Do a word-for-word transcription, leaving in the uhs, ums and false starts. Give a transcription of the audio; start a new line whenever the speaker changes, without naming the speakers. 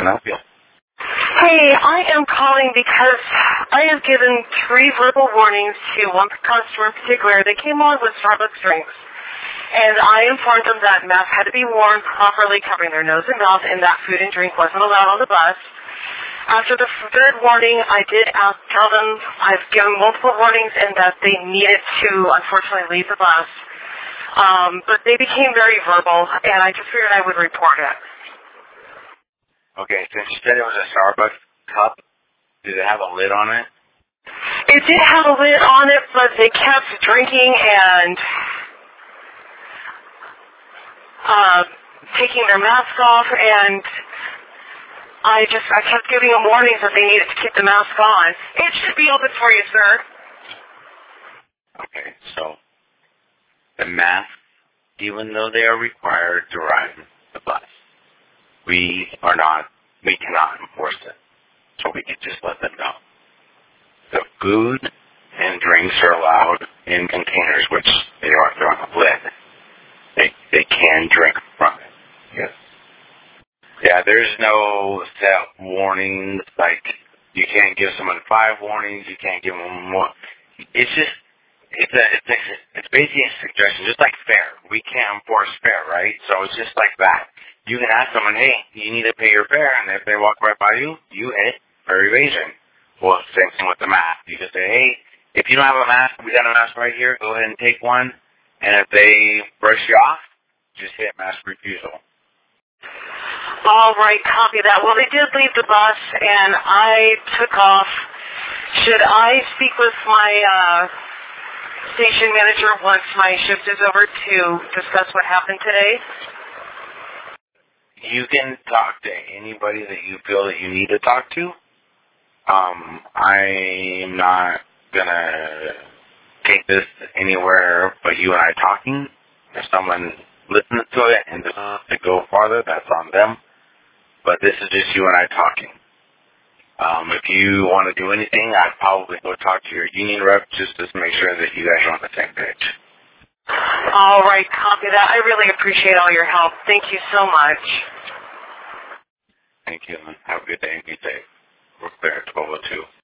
can I help you?
Hey, I am calling because I have given three verbal warnings to one customer in particular. They came on with Starbucks drinks, and I informed them that masks had to be worn properly, covering their nose and mouth, and that food and drink wasn't allowed on the bus. After the third warning, I did ask, tell them I've given multiple warnings and that they needed to, unfortunately, leave the bus. Um, but they became very verbal, and I just figured I would report it.
Okay, since you said it was a Starbucks cup, did it have a lid on it?
It did have a lid on it, but they kept drinking and uh, taking their mask off, and I just, I kept giving them warnings that they needed to keep the mask on. It should be open for you, sir.
Okay, so the masks, even though they are required to ride the bus, we are not, we cannot enforce it. So we can just let them know. The food and drinks are allowed in containers, which they are, they're on a lid. They, they can drink from it. Yes. Yeah, there's no set warnings, like you can't give someone five warnings, you can't give them more. It's just, it's a, it's a, it's basically a suggestion, just like fare. We can't enforce fare, right? So it's just like that. You can ask someone, hey, you need to pay your fare, and if they walk right by you, you hit fare evasion. Well, same thing with the mask. You just say, hey, if you don't have a mask, we got a mask right here, go ahead and take one. And if they brush you off, just hit mask refusal.
All right, copy that. Well, they did leave the bus, and I took off. Should I speak with my uh, station manager once my shift is over to discuss what happened today?
You can talk to anybody that you feel that you need to talk to. Um, I'm not going to take this anywhere but you and I talking. If someone listens to it and decides to go farther, that's on them. But this is just you and I talking. Um, if you want to do anything, I'd probably go talk to your union rep just to make sure that you guys are on the same page.
All right, copy that. I really appreciate all your help. Thank you so much.
Thank you. Have a good day and be safe. We're clear at twelve oh two.